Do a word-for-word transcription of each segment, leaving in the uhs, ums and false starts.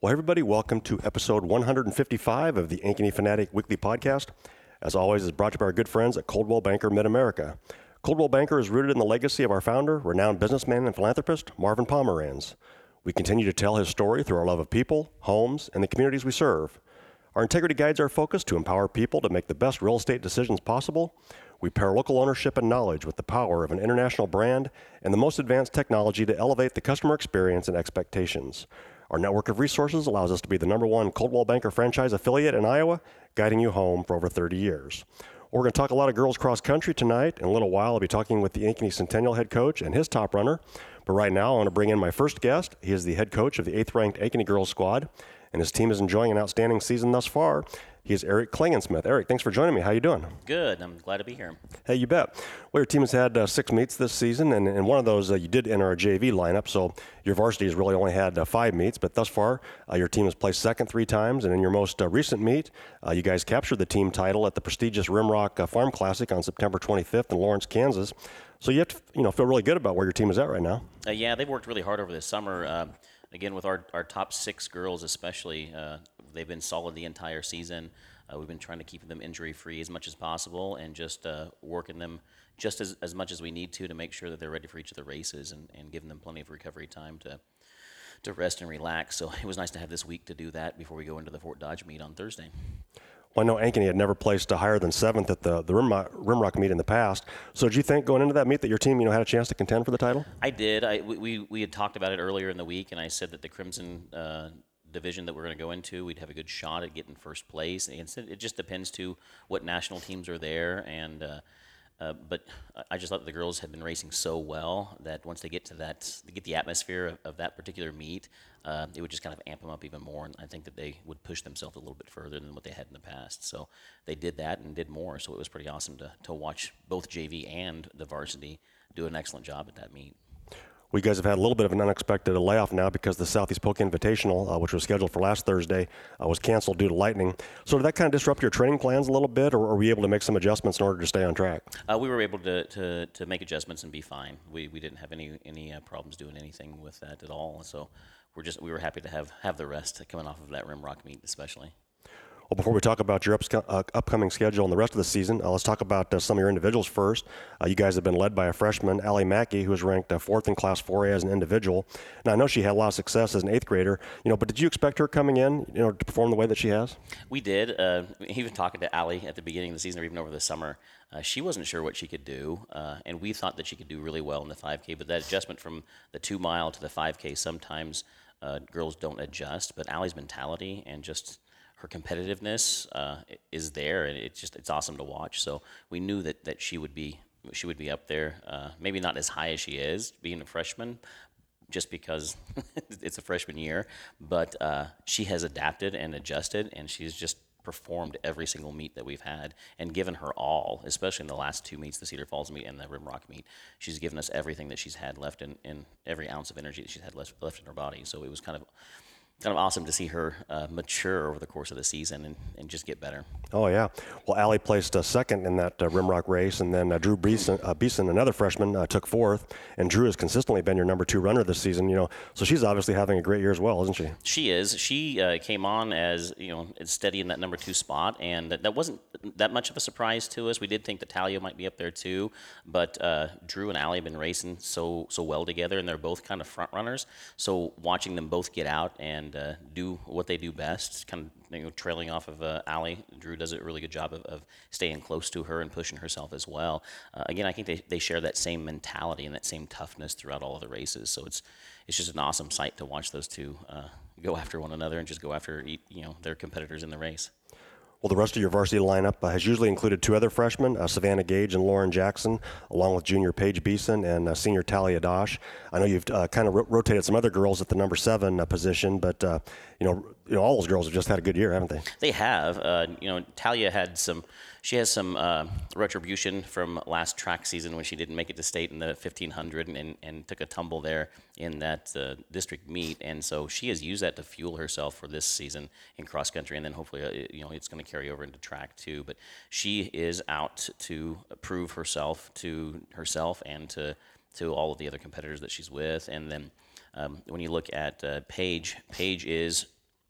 Well, everybody, welcome to episode one hundred fifty-five of the Ankeny Fanatic Weekly Podcast. As always, it's brought to you by our good friends at Coldwell Banker Mid-America. Coldwell Banker is rooted in the legacy of our founder, renowned businessman and philanthropist, Marvin Pomeranz. We continue to tell his story through our love of people, homes, and the communities we serve. Our integrity guides our focus to empower people to make the best real estate decisions possible. We pair local ownership and knowledge with the power of an international brand and the most advanced technology to elevate the customer experience and expectations. Our network of resources allows us to be the number one Coldwell Banker franchise affiliate in Iowa, guiding you home for over thirty years. We're going to talk a lot of girls cross country tonight. In a little while, I'll be talking with the Ankeny Centennial head coach and his top runner. But right now, I want to bring in my first guest. He is the head coach of the eighth-ranked Ankeny girls squad, and his team is enjoying an outstanding season thus far. He is Eric Klingensmith. Eric, thanks for joining me. How you doing? Good. I'm glad to be here. Hey, you bet. Well, your team has had uh, six meets this season, and, and one of those uh, you did enter a J V lineup, so your varsity has really only had uh, five meets, but thus far uh, your team has placed second three times, and in your most uh, recent meet, uh, you guys captured the team title at the prestigious Rimrock uh, Farm Classic on September twenty-fifth in Lawrence, Kansas. So you have to you know, feel really good about where your team is at right now. Uh, yeah, they've worked really hard over this summer. Uh, again, with our, our top six girls especially, uh, they've been solid the entire season. Uh, we've been trying to keep them injury-free as much as possible and just uh, working them just as, as much as we need to to make sure that they're ready for each of the races and, and giving them plenty of recovery time to to rest and relax. So it was nice to have this week to do that before we go into the Fort Dodge meet on Thursday. Well, I know Ankeny had never placed uh, higher than seventh at the, the Rimrock, Rimrock meet in the past. So did you think going into that meet that your team you know, had a chance to contend for the title? I did. I, we, we had talked about it earlier in the week, and I said that the Crimson uh, division that we're going to go into, we'd have a good shot at getting first place. And it just depends to what national teams are there. And uh, uh, but I just thought that the girls had been racing so well that once they get to that, they get the atmosphere of, of that particular meet, uh, it would just kind of amp them up even more. And I think that they would push themselves a little bit further than what they had in the past. So they did that and did more. So it was pretty awesome to to watch both J V and the varsity do an excellent job at that meet. Well, you guys have had a little bit of an unexpected layoff now because the Southeast Polk Invitational, uh, which was scheduled for last Thursday, uh, was canceled due to lightning. So did that kind of disrupt your training plans a little bit, or were we able to make some adjustments in order to stay on track? Uh, we were able to, to, to make adjustments and be fine. We we didn't have any any uh, problems doing anything with that at all. So we're just we were happy to have, have the rest coming off of that Rimrock meet especially. Well, before we talk about your ups- uh, upcoming schedule and the rest of the season, uh, let's talk about uh, some of your individuals first. Uh, you guys have been led by a freshman, Allie Mackey, who was ranked uh, fourth in Class four A as an individual. Now, I know she had a lot of success as an eighth grader, you know, but did you expect her coming in, you know, to perform the way that she has? We did. Uh, even talking to Allie at the beginning of the season or even over the summer, uh, she wasn't sure what she could do, uh, and we thought that she could do really well in the five K, but that adjustment from the two mile to the five K, sometimes uh, girls don't adjust, but Allie's mentality and just her competitiveness uh, is there, and it's just it's awesome to watch. So we knew that, that she would be she would be up there. Uh, maybe not as high as she is, being a freshman, just because it's a freshman year. But uh, she has adapted and adjusted, and she's just performed every single meet that we've had and given her all, especially in the last two meets, the Cedar Falls meet and the Rimrock meet. She's given us everything that she's had left in, in every ounce of energy that she's had left, left in her body. So it was kind of kind of awesome to see her uh, mature over the course of the season and, and just get better. Oh, yeah. Well, Allie placed uh, second in that uh, Rimrock race, and then uh, Drew Beeson, uh, Beeson, another freshman, uh, took fourth. And Drew has consistently been your number two runner this season, you know. So she's obviously having a great year as well, isn't she? She is. She uh, came on as, you know, steady in that number two spot, and that, that wasn't that much of a surprise to us. We did think that Talia might be up there too, but uh, Drew and Allie have been racing so so well together, and they're both kind of front runners. So watching them both get out and And uh, do what they do best, kind of you know, trailing off of uh, Allie. Drew does a really good job of, of staying close to her and pushing herself as well. Uh, again, I think they, they share that same mentality and that same toughness throughout all of the races. So it's it's just an awesome sight to watch those two uh, go after one another and just go after you know their competitors in the race. Well, the rest of your varsity lineup uh, has usually included two other freshmen, uh, Savannah Gage and Lauren Jackson, along with junior Paige Beeson and uh, senior Talia Dosh. I know you've uh, kind of ro- rotated some other girls at the number seven uh, position, but uh, you know, you know, all those girls have just had a good year, haven't they? They have. Uh, you know, Talia had some. She has some uh, retribution from last track season when she didn't make it to state in the fifteen hundred and, and took a tumble there in that uh, district meet, and so she has used that to fuel herself for this season in cross country, and then hopefully, uh, you know, it's going to carry over into track too. But she is out to prove herself to herself and to to all of the other competitors that she's with, and then um, when you look at uh, Paige, Paige is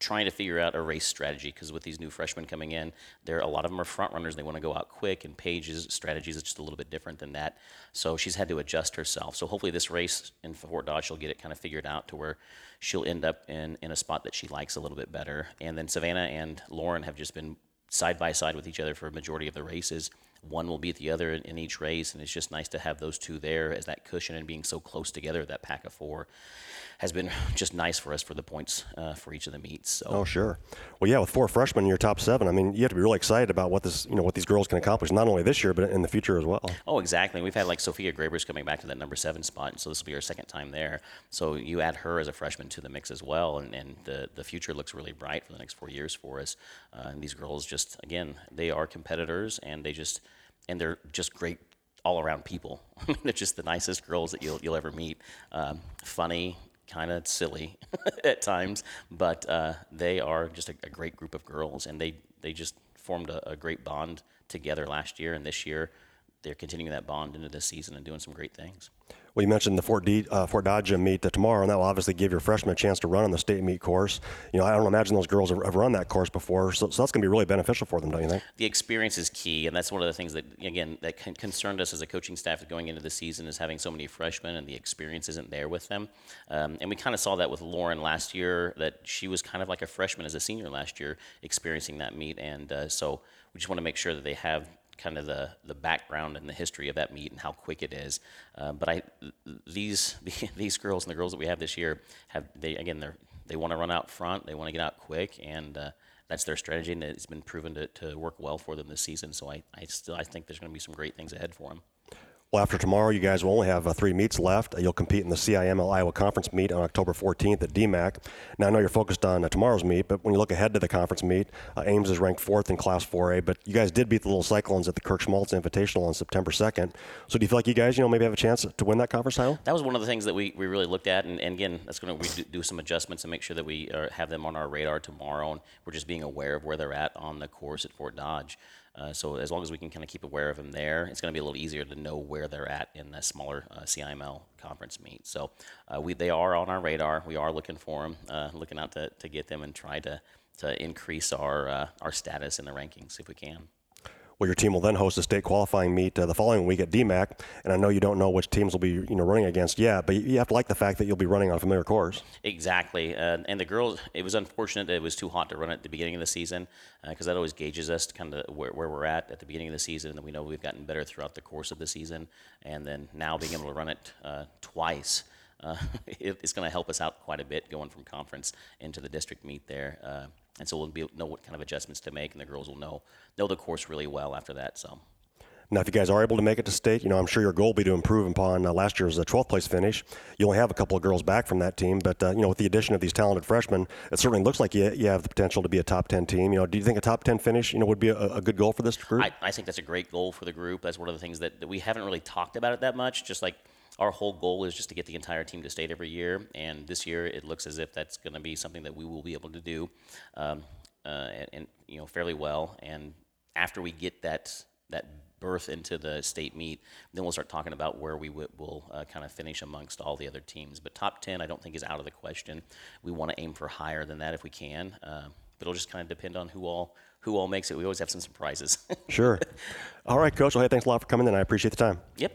trying to figure out a race strategy, because with these new freshmen coming in, there a lot of them are front runners. They want to go out quick, and Paige's strategies is just a little bit different than that. So she's had to adjust herself. So hopefully this race in Fort Dodge, she'll get it kind of figured out to where she'll end up in, in a spot that she likes a little bit better. And then Savannah and Lauren have just been side by side with each other for a majority of the races. One will beat the other in, in each race, and it's just nice to have those two there as that cushion, and being so close together, that pack of four has been just nice for us for the points uh, for each of the meets. So. Oh, sure. Well, yeah, with four freshmen in your top seven, I mean, you have to be really excited about what this, you know, what these girls can accomplish, not only this year, but in the future as well. Oh, exactly. We've had like Sophia Grabers coming back to that number seven spot, and so this will be our second time there. So you add her as a freshman to the mix as well, and, and the, the future looks really bright for the next four years for us. Uh, and these girls just, again, they are competitors, and they just, and they're just great all-around people. I mean, they're just the nicest girls that you'll you'll ever meet. Um, funny, kind of silly at times, but uh, they are just a, a great group of girls, and they, they just formed a, a great bond together last year, and this year they're continuing that bond into this season and doing some great things. Well, you mentioned the Fort, D, uh, Fort Dodge meet uh, tomorrow, and that will obviously give your freshmen a chance to run on the state meet course. You know, I don't imagine those girls have, have run that course before, so, so that's going to be really beneficial for them, don't you think? The experience is key, and that's one of the things that, again, that con- concerned us as a coaching staff going into the season, is having so many freshmen and the experience isn't there with them. Um, and we kind of saw that with Lauren last year, that she was kind of like a freshman as a senior last year, experiencing that meet, and uh, so we just want to make sure that they have kind of the, the background and the history of that meet and how quick it is. Uh, but I, these these girls and the girls that we have this year have, they again, they're, they want to run out front, they want to get out quick, and uh, that's their strategy, and it's been proven to, to work well for them this season. So I, I still I think there's going to be some great things ahead for them. Well, after tomorrow, you guys will only have uh, three meets left. Uh, you'll compete in the C I M L Iowa Conference meet on October fourteenth at D MAC. Now, I know you're focused on uh, tomorrow's meet, but when you look ahead to the conference meet, uh, Ames is ranked fourth in Class four A, but you guys did beat the Little Cyclones at the Kirk Schmaltz Invitational on September second. So do you feel like you guys, you know, maybe have a chance to win that conference title? That was one of the things that we, we really looked at, and, and again, that's going to do some adjustments and make sure that we are, have them on our radar tomorrow, and we're just being aware of where they're at on the course at Fort Dodge. Uh, so as long as we can kind of keep aware of them there, it's going to be a little easier to know where they're at in the smaller uh, C I M L conference meet. So uh, we they are on our radar. We are looking for them, uh, looking out to, to get them and try to, to increase our uh, our status in the rankings if we can. Well, your team will then host a state qualifying meet uh, the following week at D MAC, and I know you don't know which teams will be, you know, running against yet, but you have to like the fact that you'll be running on a familiar course. Exactly, uh, and the girls, it was unfortunate that it was too hot to run at the beginning of the season, because uh, that always gauges us kind of where, where we're at at the beginning of the season, and we know we've gotten better throughout the course of the season, and then now being able to run it uh, twice, uh, it, it's going to help us out quite a bit going from conference into the district meet there. Uh, And so we'll be, know what kind of adjustments to make, and the girls will know know the course really well after that. So, now, if you guys are able to make it to state, you know, I'm sure your goal will be to improve upon uh, last year's uh, twelfth place finish. You only have a couple of girls back from that team, but uh, you know, with the addition of these talented freshmen, it certainly looks like you, you have the potential to be a top ten team. You know, do you think a top ten finish, you know, would be a, a good goal for this group? I, I think that's a great goal for the group. That's one of the things that, that we haven't really talked about it that much. Just like our whole goal is just to get the entire team to state every year, and this year it looks as if that's going to be something that we will be able to do. Um, Uh, and, and you know, fairly well. And after we get that that berth into the state meet, then we'll start talking about where we w- will uh, kind of finish amongst all the other teams. But top ten, I don't think is out of the question. We want to aim for higher than that if we can. Uh, but it'll just kind of depend on who all who all makes it. We always have some surprises. Sure. All right, Coach. Well, hey, thanks a lot for coming in. I appreciate the time. Yep.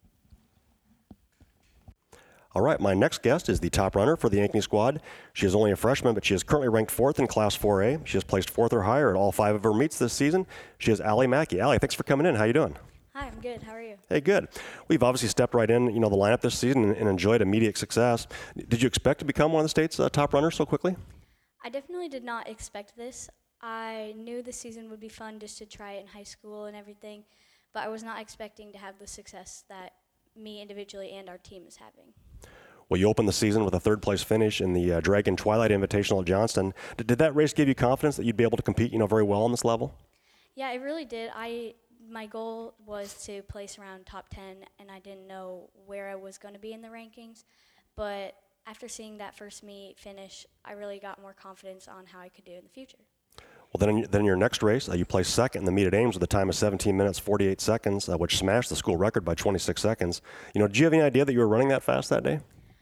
All right, my next guest is the top runner for the Ankeny squad. She is only a freshman, but she is currently ranked fourth in Class four A. She has placed fourth or higher at all five of her meets this season. She is Allie Mackey. Allie, thanks for coming in. How you doing? Hi, I'm good. How are you? Hey, good. We've obviously stepped right in, you know, the lineup this season and, and enjoyed immediate success. Did you expect to become one of the state's uh, top runners so quickly? I definitely did not expect this. I knew the season would be fun just to try it in high school and everything, but I was not expecting to have the success that me individually and our team is having. Well, you opened the season with a third-place finish in the uh, Dragon Twilight Invitational at Johnston. Did, did that race give you confidence that you'd be able to compete, you know, very well on this level? Yeah, it really did. I my goal was to place around top ten, and I didn't know where I was going to be in the rankings. But after seeing that first meet finish, I really got more confidence on how I could do in the future. Well, then in, then in your next race, uh, you placed second in the meet at Ames with a time of seventeen minutes, forty-eight seconds, uh, which smashed the school record by twenty-six seconds. You know, did you have any idea that you were running that fast that day?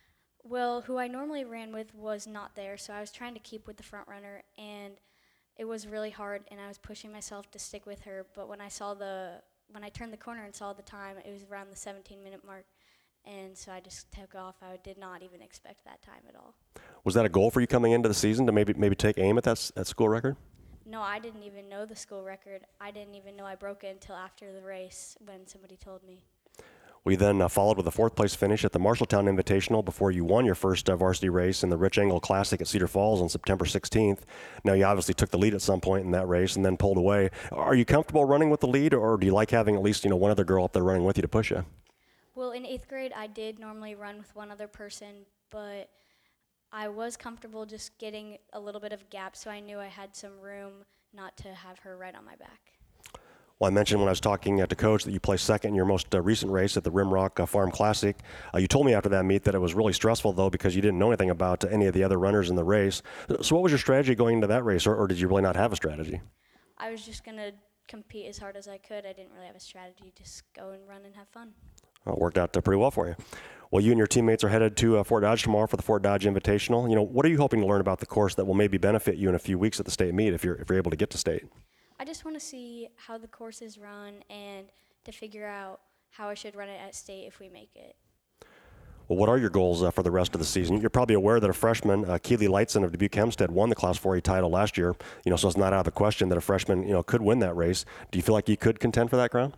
Well, who I normally ran with was not there, so I was trying to keep with the front runner, and it was really hard, and I was pushing myself to stick with her. But when I saw the when I turned the corner and saw the time, it was around the seventeen minute mark, and so I just took off. I did not even expect that time at all. Was that a goal for you coming into the season to maybe maybe take aim at that s- that school record? No, I didn't even know the school record. I didn't even know I broke it until after the race when somebody told me. We then uh, followed with a fourth place finish at the Marshalltown Invitational before you won your first uh, varsity race in the Rich Engel Classic at Cedar Falls on September sixteenth. Now, you obviously took the lead at some point in that race and then pulled away. Are you comfortable running with the lead, or do you like having at least, you know, one other girl up there running with you to push you? Well, in eighth grade, I did normally run with one other person, but I was comfortable just getting a little bit of gap, so I knew I had some room not to have her right on my back. Well, I mentioned when I was talking uh, to Coach that you placed second in your most uh, recent race at the Rimrock uh, Farm Classic. Uh, you told me after that meet that it was really stressful, though, because you didn't know anything about uh, any of the other runners in the race. So what was your strategy going into that race, or, or did you really not have a strategy? I was just going to compete as hard as I could. I didn't really have a strategy, just go and run and have fun. Well, it worked out uh, pretty well for you. Well, you and your teammates are headed to uh, Fort Dodge tomorrow for the Fort Dodge Invitational. You know, what are you hoping to learn about the course that will maybe benefit you in a few weeks at the state meet if you're if you're able to get to state? I just want to see how the course is run and to figure out how I should run it at state if we make it. Well, what are your goals uh, for the rest of the season? You're probably aware that a freshman, uh, Keely Lightson of Dubuque Hempstead, won the Class four A title last year. You know, so it's not out of the question that a freshman, you know, could win that race. Do you feel like you could contend for that crown?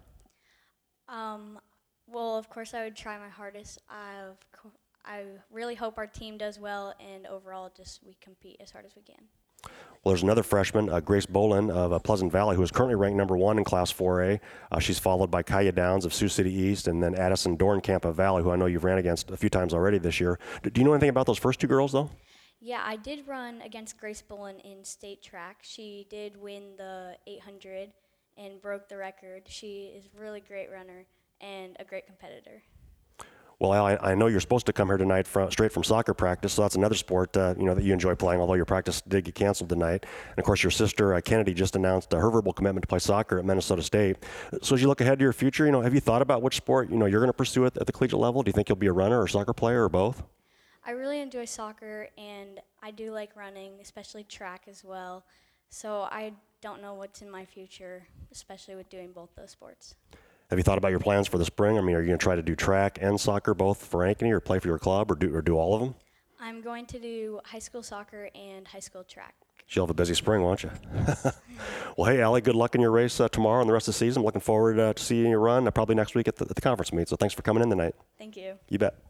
Um, well, of course, I would try my hardest. I've, I really hope our team does well, and overall, just we compete as hard as we can. Well, there's another freshman, uh, Grace Bolin of uh, Pleasant Valley, who is currently ranked number one in Class four A. Uh, she's followed by Kaya Downs of Sioux City East, and then Addison Dornkamp of Valley, who I know you've ran against a few times already this year. Do, do you know anything about those first two girls, though? Yeah, I did run against Grace Bolin in state track. She did win the eight hundred and broke the record. She is a really great runner and a great competitor. Well, I, I know you're supposed to come here tonight from, straight from soccer practice, so that's another sport uh, you know that you enjoy playing, although your practice did get canceled tonight. And, of course, your sister, uh, Kennedy, just announced uh, her verbal commitment to play soccer at Minnesota State. So as you look ahead to your future, you know, have you thought about which sport, you know, you're going to pursue at, at the collegiate level? Do you think you'll be a runner or a soccer player or both? I really enjoy soccer, and I do like running, especially track as well. So I don't know what's in my future, especially with doing both those sports. Have you thought about your plans for the spring? I mean, are you going to try to do track and soccer both for Ankeny, or play for your club, or do or do all of them? I'm going to do high school soccer and high school track. You'll have a busy spring, won't you? Well, hey, Allie, good luck in your race uh, tomorrow and the rest of the season. I'm looking forward uh, to seeing you run uh, probably next week at the, at the conference meet. So thanks for coming in tonight. Thank you. You bet.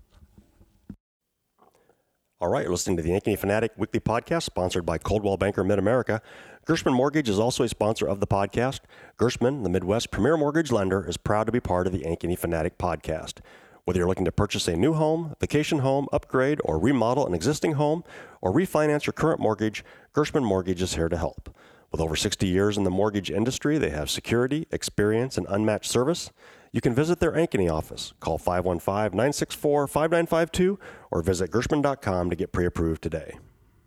All right, you're listening to the Ankeny Fanatic Weekly Podcast, sponsored by Coldwell Banker Mid-America. Gershman Mortgage is also a sponsor of the podcast. Gershman, the Midwest premier mortgage lender, is proud to be part of the Ankeny Fanatic Podcast. Whether you're looking to purchase a new home, vacation home, upgrade, or remodel an existing home, or refinance your current mortgage, Gershman Mortgage is here to help. With over sixty years in the mortgage industry, they have security, experience, and unmatched service. You can visit their Ankeny office. Call five one five, nine six four, five nine five two or visit gershman dot com to get pre-approved today.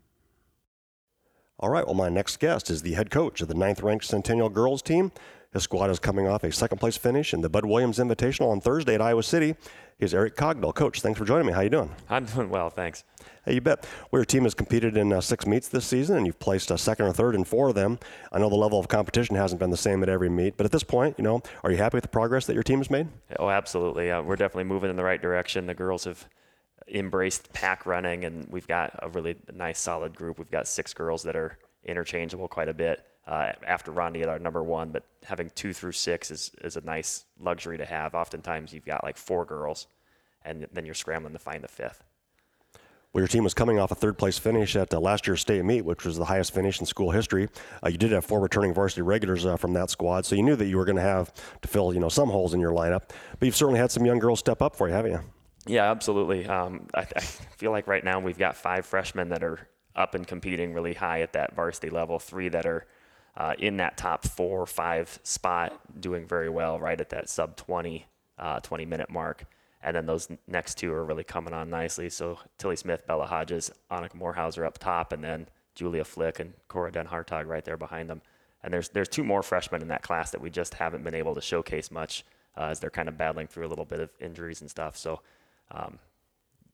All right, well, my next guest is the head coach of the ninth-ranked Centennial girls team. His squad is coming off a second-place finish in the Bud Williams Invitational on Thursday at Iowa City. Here's Eric Cogdell. Coach, thanks for joining me. How you doing? I'm doing well, thanks. Hey, you bet. Well, your team has competed in uh, six meets this season, and you've placed uh, second or third in four of them. I know the level of competition hasn't been the same at every meet, but at this point, you know, are you happy with the progress that your team has made? Oh, absolutely. Uh, we're definitely moving in the right direction. The girls have embraced pack running, and we've got a really nice, solid group. We've got six girls that are interchangeable quite a bit. Uh, after Rondi at our number one, but having two through six is, is a nice luxury to have. Oftentimes you've got like four girls, and then you're scrambling to find the fifth. Well, your team was coming off a third-place finish at uh, last year's state meet, which was the highest finish in school history. Uh, you did have four returning varsity regulars uh, from that squad, so you knew that you were going to have to fill, you know, some holes in your lineup. But you've certainly had some young girls step up for you, haven't you? Yeah, absolutely. Um, I, I feel like right now we've got five freshmen that are up and competing really high at that varsity level, three that are uh, in that top four or five spot doing very well right at that sub twenty, uh, twenty minute mark. And then those next two are really coming on nicely. So Tilly Smith, Bella Hodges, Annika Morehauser up top, and then Julia Flick and Cora Den Hartog right there behind them. And there's there's two more freshmen in that class that we just haven't been able to showcase much uh, as they're kind of battling through a little bit of injuries and stuff. So um,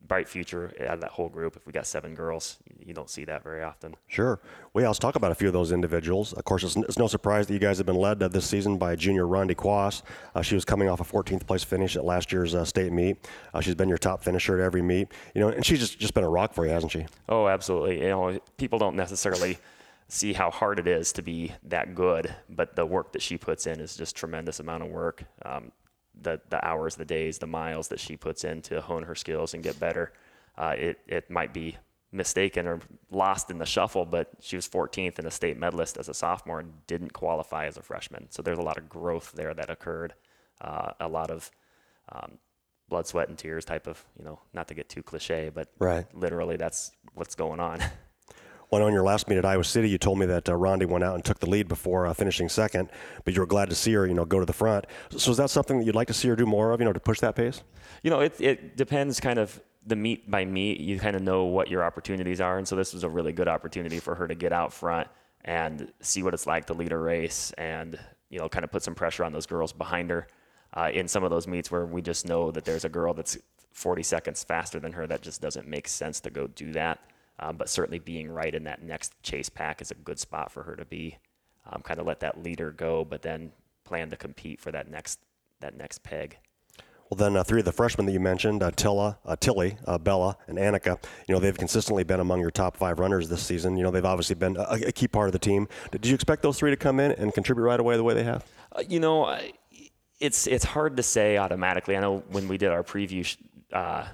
bright future out of that whole group. If we got seven girls, you don't see that very often. Sure. Well, yeah, let's talk about a few of those individuals. Of course, it's, it's no surprise that you guys have been led uh, this season by junior Rondi Quas. Uh, she was coming off a fourteenth place finish at last year's uh, state meet. Uh, she's been your top finisher at every meet. You know, and she's just, just been a rock for you, hasn't she? Oh, absolutely. You know, people don't necessarily see how hard it is to be that good, but the work that she puts in is just tremendous amount of work. Um, the the hours, the days, the miles that she puts in to hone her skills and get better. Uh, it, it might be mistaken or lost in the shuffle, but she was fourteenth and a state medalist as a sophomore and didn't qualify as a freshman. So there's a lot of growth there that occurred. Uh, a lot of um, blood, sweat, and tears type of, you know, not to get too cliche, but right. literally that's what's going on. Well, on your last meet at Iowa City, you told me that uh, Rondi went out and took the lead before uh, finishing second, but you were glad to see her, you know, go to the front. So is that something that you'd like to see her do more of, you know, to push that pace? You know, it it depends kind of the meet by meet. You kind of know what your opportunities are, and so this was a really good opportunity for her to get out front and see what it's like to lead a race and, you know, kind of put some pressure on those girls behind her. Uh, in some of those meets where we just know that there's a girl that's forty seconds faster than her, that just doesn't make sense to go do that. Um, but certainly being right in that next chase pack is a good spot for her to be. Um, kind of let that leader go, but then plan to compete for that next that next peg. Well, then uh, three of the freshmen that you mentioned, uh, Tilla, uh, Tilly, uh, Bella, and Annika, you know, they've consistently been among your top five runners this season. You know, they've obviously been a, a key part of the team. Did you expect those three to come in and contribute right away the way they have? Uh, you know, I, it's it's hard to say automatically. I know when we did our preview sh- uh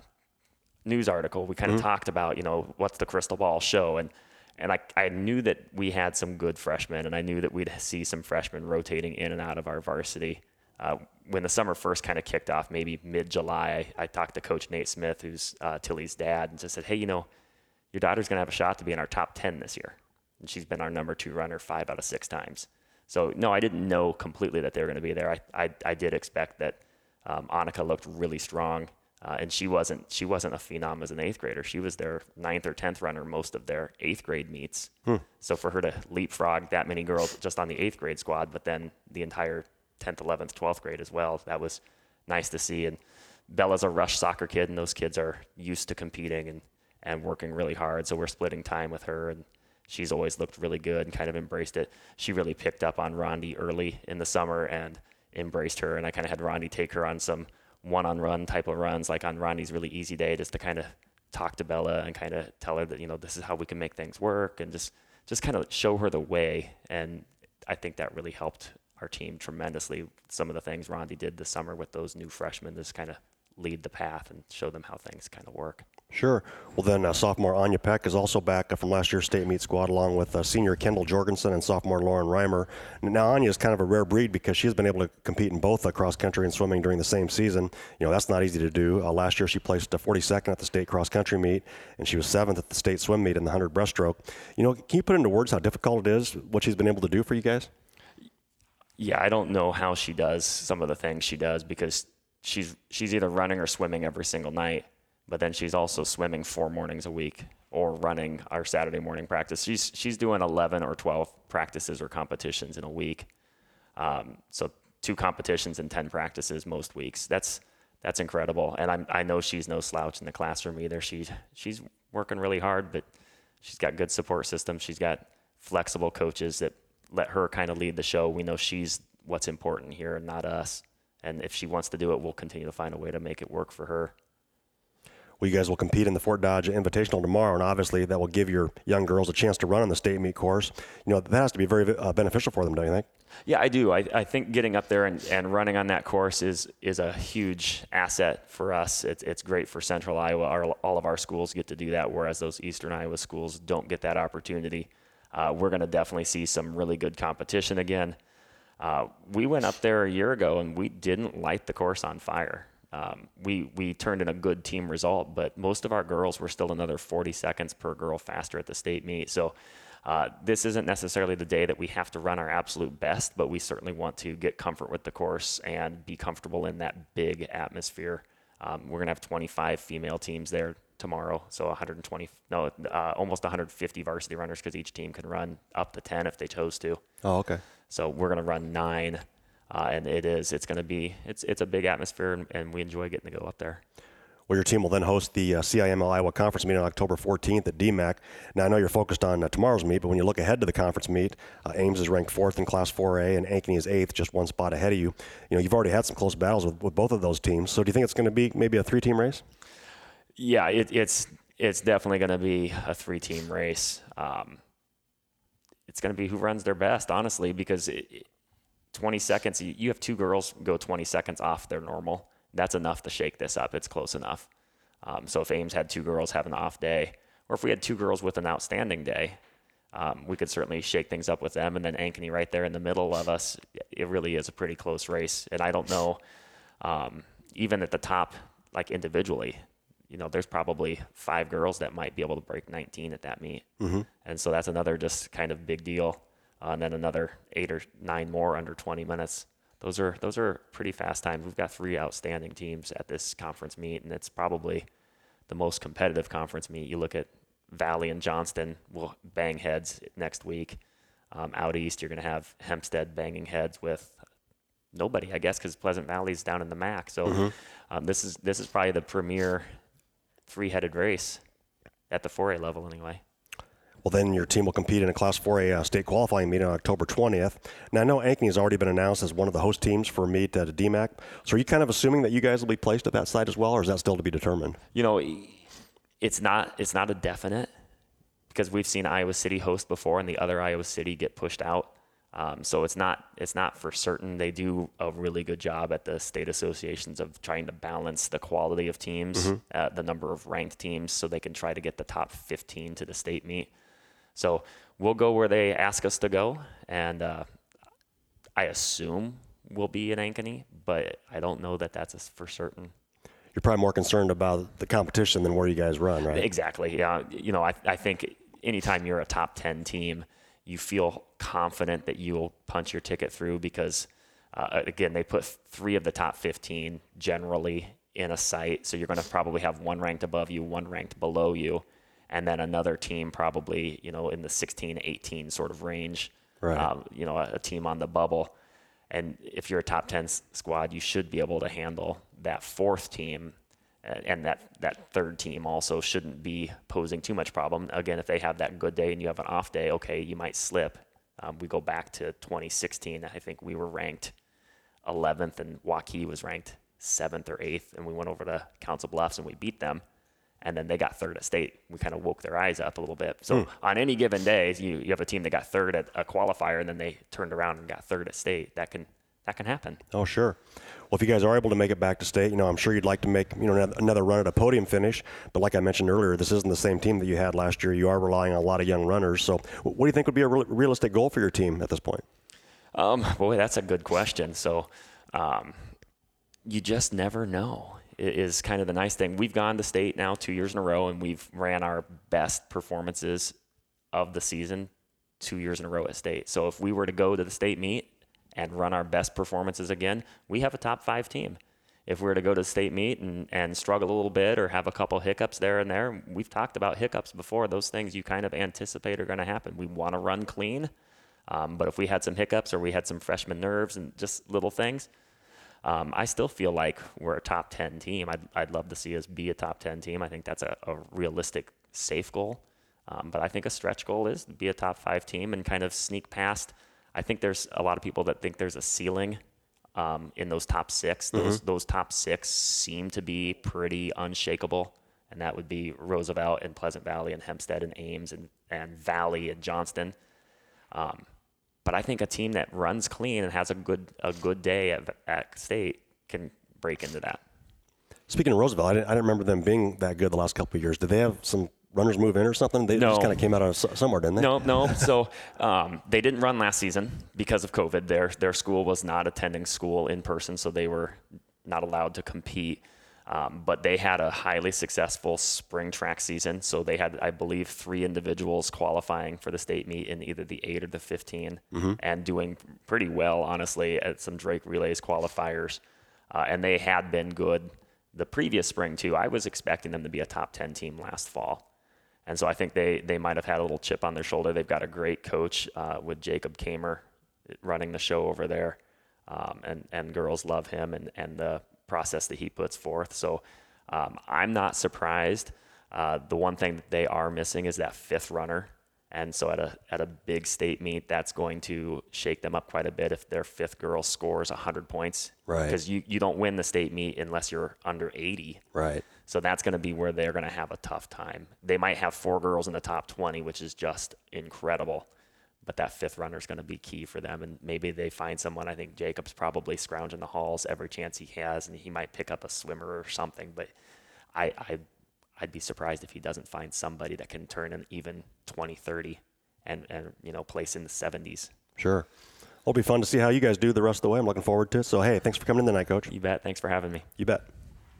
news article, we kind of mm-hmm. talked about, you know, what's the crystal ball show. And, and I, I knew that we had some good freshmen, and I knew that we'd see some freshmen rotating in and out of our varsity. Uh, when the summer first kind of kicked off, maybe mid-July, I, I talked to Coach Nate Smith, who's uh, Tilly's dad, and just said, hey, you know, your daughter's going to have a shot to be in our top ten this year. And she's been our number two runner five out of six times. So, no, I didn't know completely that they were going to be there. I, I, I did expect that um, Annika looked really strong. Uh, and she wasn't she wasn't a phenom as an eighth grader. She was their ninth or tenth runner most of their eighth grade meets. Hmm. So for her to leapfrog that many girls just on the eighth grade squad, but then the entire tenth, eleventh, twelfth grade as well, that was nice to see. And Bella's a rush soccer kid, and those kids are used to competing and, and working really hard. So we're splitting time with her, and she's always looked really good and kind of embraced it. She really picked up on Rondi early in the summer and embraced her, and I kind of had Rondi take her on some one-on-run type of runs, like on Rondi's really easy day, just to kind of talk to Bella and kind of tell her that, you know, this is how we can make things work, and just just kind of show her the way. And I think that really helped our team tremendously. Some of the things Rondi did this summer with those new freshmen, just kind of lead the path and show them how things kind of work. Sure. Well, then uh, sophomore Anya Peck is also back uh, from last year's state meet squad, along with uh, senior Kendall Jorgensen and sophomore Lauren Reimer. Now, Anya is kind of a rare breed because she's been able to compete in both uh, cross country and swimming during the same season. You know, that's not easy to do. Uh, last year, she placed uh, forty-second at the state cross country meet, and she was seventh at the state swim meet in the one hundred breaststroke. You know, can you put into words how difficult it is, what she's been able to do for you guys? Yeah, I don't know how she does some of the things she does, because she's she's either running or swimming every single night. But then she's also swimming four mornings a week or running our Saturday morning practice. She's she's doing eleven or twelve practices or competitions in a week. Um, so two competitions and ten practices most weeks. That's that's incredible. And I'm, I know she's no slouch in the classroom either. She, she's working really hard, but she's got good support systems. She's got flexible coaches that let her kind of lead the show. We know she's what's important here and not us. And if she wants to do it, we'll continue to find a way to make it work for her. Well, you guys will compete in the Fort Dodge Invitational tomorrow, and obviously that will give your young girls a chance to run on the state meet course. You know, that has to be very uh, beneficial for them, don't you think? Yeah, I do. I, I think getting up there and, and running on that course is is a huge asset for us. It's it's great for Central Iowa. Our, all of our schools get to do that, whereas those Eastern Iowa schools don't get that opportunity. Uh, we're going to definitely see some really good competition again. Uh, we went up there a year ago, and we didn't light the course on fire. Um, we we turned in a good team result, but most of our girls were still another forty seconds per girl faster at the state meet. So uh, this isn't necessarily the day that we have to run our absolute best, but we certainly want to get comfort with the course and be comfortable in that big atmosphere. Um, we're going to have twenty-five female teams there tomorrow, so one hundred twenty, no, uh, almost one hundred fifty varsity runners, because each team can run up to ten if they chose to. Oh, okay. So we're going to run nine. Uh, and it is, it's going to be, it's it's a big atmosphere, and, and we enjoy getting to go up there. Well, your team will then host the uh, C I M L Iowa Conference meet on October fourteenth at D M A C. Now, I know you're focused on uh, tomorrow's meet, but when you look ahead to the conference meet, uh, Ames is ranked fourth in Class four A, and Ankeny is eighth, just one spot ahead of you. You know, you've already had some close battles with, with both of those teams. So do you think it's going to be maybe a three-team race? Yeah, it, it's it's definitely going to be a three-team race. Um, it's going to be who runs their best, honestly, because it, it, twenty seconds, you, you have two girls go twenty seconds off their normal. That's enough to shake this up. It's close enough. Um, so if Ames had two girls have an off day, or if we had two girls with an outstanding day, um, we could certainly shake things up with them. And then Ankeny right there in the middle of us, it really is a pretty close race. And I don't know, um, even at the top, like individually, you know, there's probably five girls that might be able to break nineteen at that meet. Mm-hmm. And so that's another just kind of big deal. Uh, and then another eight or nine more under twenty minutes. Those are those are pretty fast times. We've got three outstanding teams at this conference meet, and it's probably the most competitive conference meet. You look at Valley and Johnston will bang heads next week. Um, out east, you're going to have Hempstead banging heads with nobody, I guess, because Pleasant Valley's down in the M A C. So mm-hmm. um, this is this is probably the premier three-headed race at the four A level anyway. Well, then your team will compete in a Class four A uh, state qualifying meet on October twentieth. Now, I know Ankeny has already been announced as one of the host teams for a meet at D M A C. So are you kind of assuming that you guys will be placed at that site as well, or is that still to be determined? You know, it's not it's not a definite, because we've seen Iowa City host before and the other Iowa City get pushed out. Um, so it's not it's not for certain. They do a really good job at the state associations of trying to balance the quality of teams, mm-hmm. uh, the number of ranked teams, so they can try to get the top fifteen to the state meet. So we'll go where they ask us to go, and uh, I assume we'll be in Ankeny, but I don't know that that's for certain. You're probably more concerned about the competition than where you guys run, right? Exactly. Yeah. You know, I, I think anytime you're a top ten team, you feel confident that you'll punch your ticket through because, uh, again, they put three of the top fifteen generally in a site, so you're going to probably have one ranked above you, one ranked below you, and then another team probably, you know, in the sixteen, eighteen sort of range, right. um, you know, a, a team on the bubble. And if you're a top ten squad, you should be able to handle that fourth team, and that, that third team also shouldn't be posing too much problem. Again, if they have that good day and you have an off day, okay, you might slip. Um, we go back to twenty sixteen. I think we were ranked eleventh and Waukee was ranked seventh or eighth, and we went over to Council Bluffs and we beat them. And then they got third at state. We kind of woke their eyes up a little bit. So mm. on any given day, you, you have a team that got third at a qualifier and then they turned around and got third at state. That can that can happen. Oh, sure. Well, if you guys are able to make it back to state, you know, I'm sure you'd like to make, you know, another run at a podium finish. But like I mentioned earlier, this isn't the same team that you had last year. You are relying on a lot of young runners. So what do you think would be a real, realistic goal for your team at this point? Um, boy, that's a good question. So um, you just never know. Is kind of the nice thing. We've gone to state now two years in a row, and we've ran our best performances of the season two years in a row at state. So if we were to go to the state meet and run our best performances again, we have a top five team. If we were to go to the state meet and, and struggle a little bit or have a couple hiccups there and there, we've talked about hiccups before. Those things you kind of anticipate are going to happen. We want to run clean, um, but if we had some hiccups or we had some freshman nerves and just little things, Um, I still feel like we're a top ten team. I'd, I'd love to see us be a top ten team. I think that's a, a realistic, safe goal. Um, but I think a stretch goal is to be a top five team and kind of sneak past. I think there's a lot of people that think there's a ceiling um, in those top six. Those mm-hmm. those top six seem to be pretty unshakable, and that would be Roosevelt and Pleasant Valley and Hempstead and Ames and, and Valley and Johnston. Um, But I think a team that runs clean and has a good a good day at, at state can break into that. Speaking of Roosevelt, I didn't, I didn't remember them being that good the last couple of years. Did they have some runners move in or something? They no. just kind of came out of somewhere, didn't they? No, no. So um, they didn't run last season because of COVID. Their their school was not attending school in person, so they were not allowed to compete. Um, but they had a highly successful spring track season. So they had, I believe, three individuals qualifying for the state meet in either the eight or the fifteen mm-hmm. and doing pretty well, honestly, at some Drake Relays qualifiers. Uh, and they had been good the previous spring, too. I was expecting them to be a top ten team last fall. And so I think they, they might have had a little chip on their shoulder. They've got a great coach uh, with Jacob Kamer running the show over there. Um, and, and girls love him and, and the process that he puts forth. So Um, I'm not surprised. Uh, the one thing that they are missing is that fifth runner. And so at a at a big state meet, that's going to shake them up quite a bit if their fifth girl scores one hundred points. Right. Because you, you don't win the state meet unless you're under eighty. Right. So that's going to be where they're going to have a tough time. They might have four girls in the top twenty, which is just incredible. But that fifth runner is going to be key for them. And maybe they find someone. I think Jacob's probably scrounging the halls every chance he has, and he might pick up a swimmer or something. But I, I I'd be surprised if he doesn't find somebody that can turn an even twenty, thirty and, and you know, place in the seventies. Sure. It'll be fun to see how you guys do the rest of the way. I'm looking forward to it. So, hey, thanks for coming in tonight, Coach. You bet. Thanks for having me. You bet.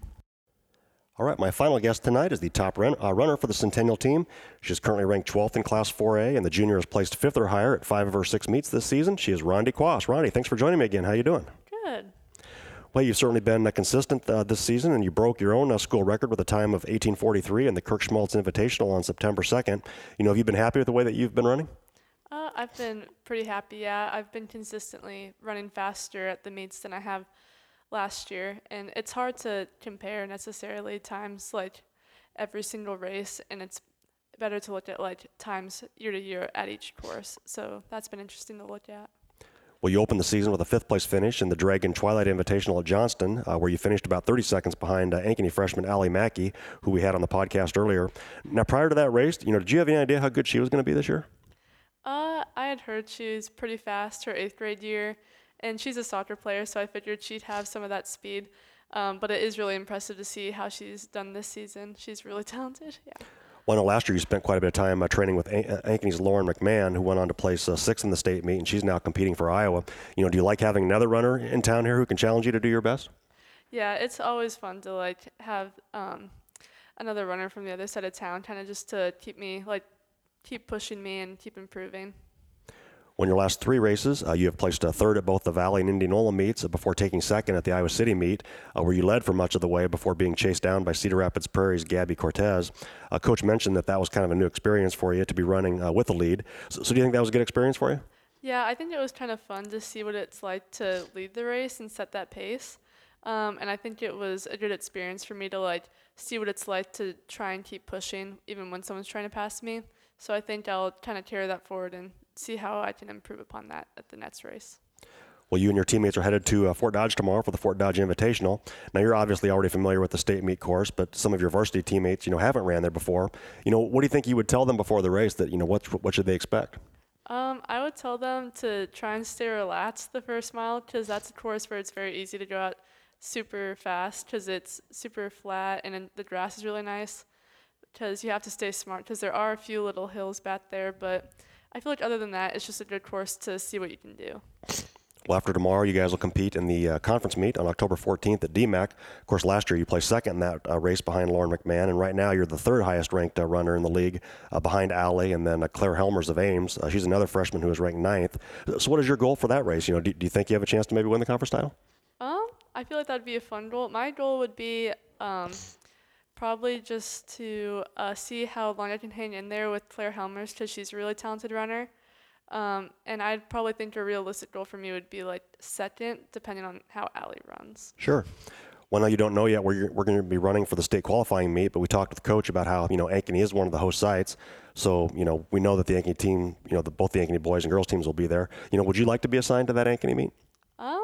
All right, my final guest tonight is the top run, uh, runner for the Centennial team. She's currently ranked twelfth in Class four A, and the junior has placed fifth or higher at five of her six meets this season. She is Rondi Quas. Rondi, thanks for joining me again. How you doing? Good. Well, you've certainly been uh, consistent uh, this season, and you broke your own uh, school record with a time of eighteen forty-three in the Kirk Schmaltz Invitational on September second. You know, have you been happy with the way that you've been running? Uh, I've been pretty happy, yeah. I've been consistently running faster at the meets than I have last year, and it's hard to compare necessarily times like every single race, and it's better to look at like times year to year at each course. So that's been interesting to look at. Well, you opened the season with a fifth place finish in the Dragon Twilight Invitational at Johnston, uh, where you finished about thirty seconds behind uh, Ankeny freshman Allie Mackey, who we had on the podcast earlier. Now, prior to that race, you know, did you have any idea how good she was going to be this year? Uh, I had heard she was pretty fast her eighth grade year, and she's a soccer player, so I figured she'd have some of that speed. Um, but it is really impressive to see how she's done this season. She's really talented, yeah. Well, I know last year you spent quite a bit of time uh, training with An- Ankeny's Lauren McMahon, who went on to place uh, sixth in the state meet, and she's now competing for Iowa. You know, do you like having another runner in town here who can challenge you to do your best? Yeah, it's always fun to like have um, another runner from the other side of town, kind of just to keep me like keep pushing me and keep improving. When your last three races, uh, you have placed uh, third at both the Valley and Indianola meets uh, before taking second at the Iowa City meet, uh, where you led for much of the way before being chased down by Cedar Rapids Prairie's Gabby Cortez. Uh, Coach mentioned that that was kind of a new experience for you to be running uh, with the lead. So, so do you think that was a good experience for you? Yeah, I think it was kind of fun to see what it's like to lead the race and set that pace. Um, and I think it was a good experience for me to like see what it's like to try and keep pushing even when someone's trying to pass me. So I think I'll kind of carry that forward and see how I can improve upon that at the next race. Well, you and your teammates are headed to uh, Fort Dodge tomorrow for the Fort Dodge Invitational. Now, you're obviously already familiar with the state meet course, but some of your varsity teammates, you know, haven't ran there before. You know, what do you think you would tell them before the race that, you know, what what should they expect? Um, I would tell them to try and stay relaxed the first mile, because that's a course where it's very easy to go out super fast because it's super flat and then the grass is really nice. Because you have to stay smart, because there are a few little hills back there, but I feel like other than that, it's just a good course to see what you can do. Well, after tomorrow, you guys will compete in the uh, conference meet on October fourteenth at D MAC. Of course, last year you placed second in that uh, race behind Lauren McMahon, and right now you're the third highest ranked uh, runner in the league uh, behind Allie and then uh, Claire Helmers of Ames. Uh, she's another freshman who is ranked ninth. So what is your goal for that race? You know, do, do you think you have a chance to maybe win the conference title? Um, I feel like that'd be a fun goal. My goal would be um, probably just to uh, see how long I can hang in there with Claire Helmers, because she's a really talented runner. Um, and I'd probably think a realistic goal for me would be like second, depending on how Allie runs. Sure. Well, now you don't know yet where you're, we're going to be running for the state qualifying meet, but we talked with the coach about how, you know, Ankeny is one of the host sites. So, you know, we know that the Ankeny team, you know, the, both the Ankeny boys and girls teams will be there. You know, would you like to be assigned to that Ankeny meet? Um,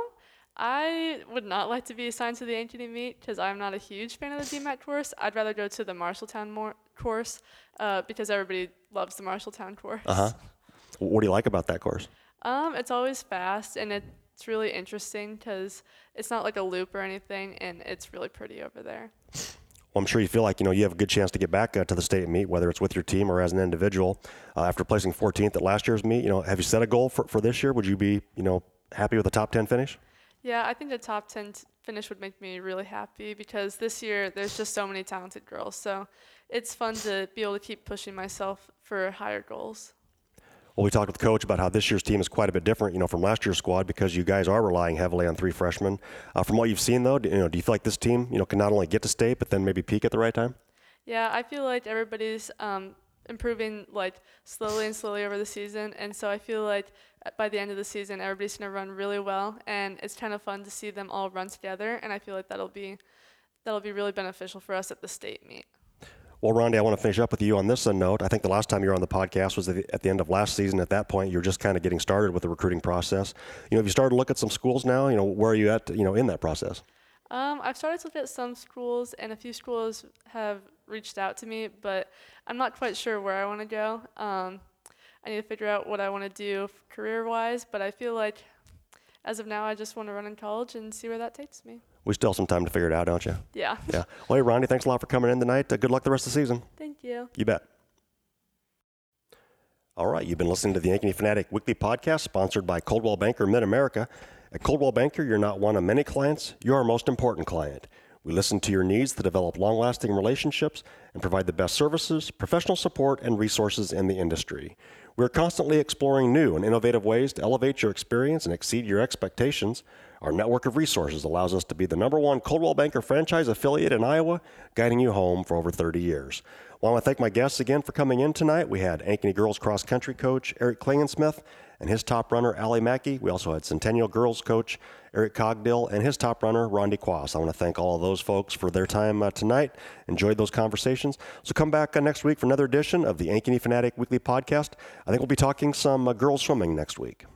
I would not like to be assigned to the Ankeny meet because I'm not a huge fan of the D MAC course. I'd rather go to the Marshalltown more course uh, because everybody loves the Marshalltown course. Uh-huh. What do you like about that course? Um, it's always fast, and it's really interesting because it's not like a loop or anything, and it's really pretty over there. Well, I'm sure you feel like, you know, you have a good chance to get back uh, to the state meet, whether it's with your team or as an individual. Uh, after placing fourteenth at last year's meet, you know, have you set a goal for, for this year? Would you be, you know, happy with a top ten finish? Yeah, I think the top ten t- finish would make me really happy because this year there's just so many talented girls. So it's fun to be able to keep pushing myself for higher goals. Well, we talked with the coach about how this year's team is quite a bit different, you know, from last year's squad because you guys are relying heavily on three freshmen. Uh, from what you've seen, though, do, you know, do you feel like this team, you know, can not only get to state but then maybe peak at the right time? Yeah, I feel like everybody's um, improving like slowly and slowly over the season, and so I feel like by the end of the season, everybody's gonna run really well, and it's kind of fun to see them all run together, and I feel like that'll be that'll be really beneficial for us at the state meet. Well, Rondi, I want to finish up with you on this uh, note. I think the last time you were on the podcast was at the, at the end of last season. At that point, you were just kind of getting started with the recruiting process. You know, have you started to look at some schools now? You know, where are you at, you know, in that process? Um, I've started to look at some schools, and a few schools have reached out to me, but I'm not quite sure where I want to go. Um, I need to figure out what I want to do career-wise, but I feel like as of now, I just want to run in college and see where that takes me. We still have some time to figure it out, don't you? Yeah. Yeah. Well, hey, Rondi, thanks a lot for coming in tonight. Uh, good luck the rest of the season. Thank you. You bet. All right, you've been listening to the Ankeny Fanatic Weekly Podcast, sponsored by Coldwell Banker Mid-America. At Coldwell Banker, you're not one of many clients, you're our most important client. We listen to your needs to develop long-lasting relationships and provide the best services, professional support, and resources in the industry. We're constantly exploring new and innovative ways to elevate your experience and exceed your expectations. Our network of resources allows us to be the number one Coldwell Banker franchise affiliate in Iowa, guiding you home for over thirty years. I want to thank my guests again for coming in tonight. We had Ankeny girls cross country coach Eric Klingensmith and his top runner, Allie Mackey. We also had Centennial girls coach Eric Cogdill and his top runner, Rondi Quas. I want to thank all of those folks for their time uh, tonight. Enjoyed those conversations. So come back uh, next week for another edition of the Ankeny Fanatic Weekly Podcast. I think we'll be talking some uh, girls swimming next week.